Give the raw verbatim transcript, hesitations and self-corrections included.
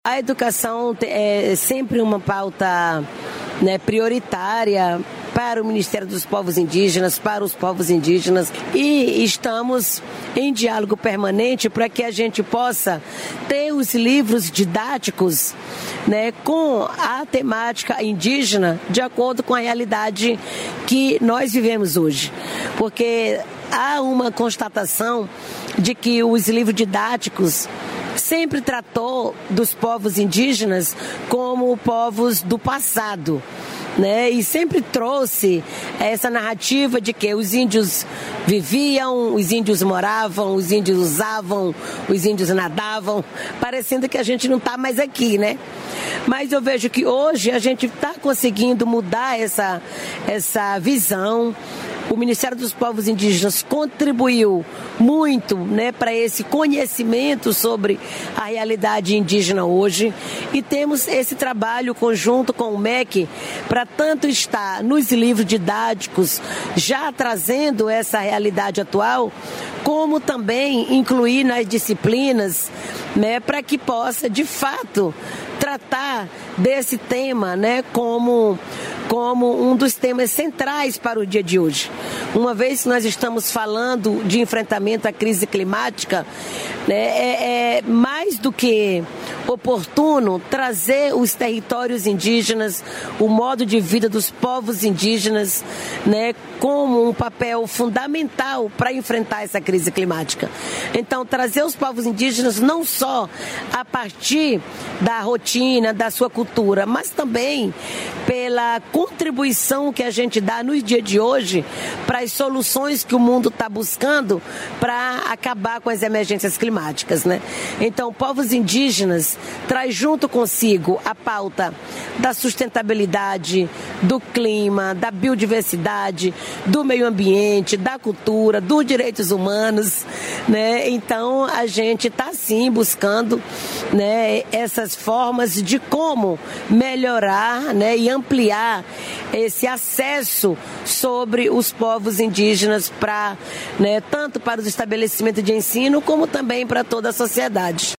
A educação é sempre uma pauta, né, prioritária para o Ministério dos Povos Indígenas, para os povos indígenas, e estamos em diálogo permanente para que a gente possa ter os livros didáticos, né, com a temática indígena de acordo com a realidade que nós vivemos hoje. Porque há uma constatação de que os livros didáticos sempre tratou dos povos indígenas como povos do passado, né? E sempre trouxe essa narrativa de que os índios viviam, os índios moravam, os índios usavam, os índios nadavam, parecendo que a gente não está mais aqui, né? Mas eu vejo que hoje a gente está conseguindo mudar essa, essa visão. O Ministério dos Povos Indígenas contribuiu muito, né, para esse conhecimento sobre a realidade indígena hoje, e temos esse trabalho conjunto com o M E C para tanto estar nos livros didáticos, já trazendo essa realidade atual, como também incluir nas disciplinas, né, para que possa, de fato, tratar desse tema, né, como, como um dos temas centrais para o dia de hoje. Uma vez que nós estamos falando de enfrentamento à crise climática, né, é, é mais do que oportuno trazer os territórios indígenas, o modo de vida dos povos indígenas, né, como um papel fundamental para enfrentar essa crise climática. Então, trazer os povos indígenas não só a partir da rotina, da sua cultura, mas também pela contribuição que a gente dá no dia de hoje para as soluções que o mundo está buscando para acabar com as emergências climáticas, né? Então, povos indígenas traz junto consigo a pauta da sustentabilidade, do clima, da biodiversidade, do meio ambiente, da cultura, dos direitos humanos, né? Então, a gente está sim buscando, né, essas formas de como melhorar, né, e ampliar esse acesso sobre os povos indígenas para, né, tanto para os estabelecimentos de ensino como também para toda a sociedade.